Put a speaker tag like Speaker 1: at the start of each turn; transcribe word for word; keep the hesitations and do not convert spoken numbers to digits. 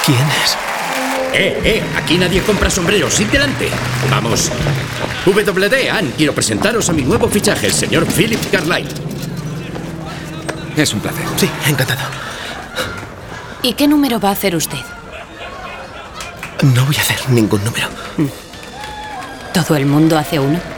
Speaker 1: ¿Quién es?
Speaker 2: Eh, eh, aquí nadie compra sombreros. ¡Sí, delante! Vamos. W D, Ann, quiero presentaros a mi nuevo fichaje, el señor Philip Carlyle.
Speaker 3: Es un placer.
Speaker 1: Sí, encantado.
Speaker 4: ¿Y qué número va a hacer usted?
Speaker 1: No voy a hacer ningún número.
Speaker 4: ¿Todo el mundo hace uno?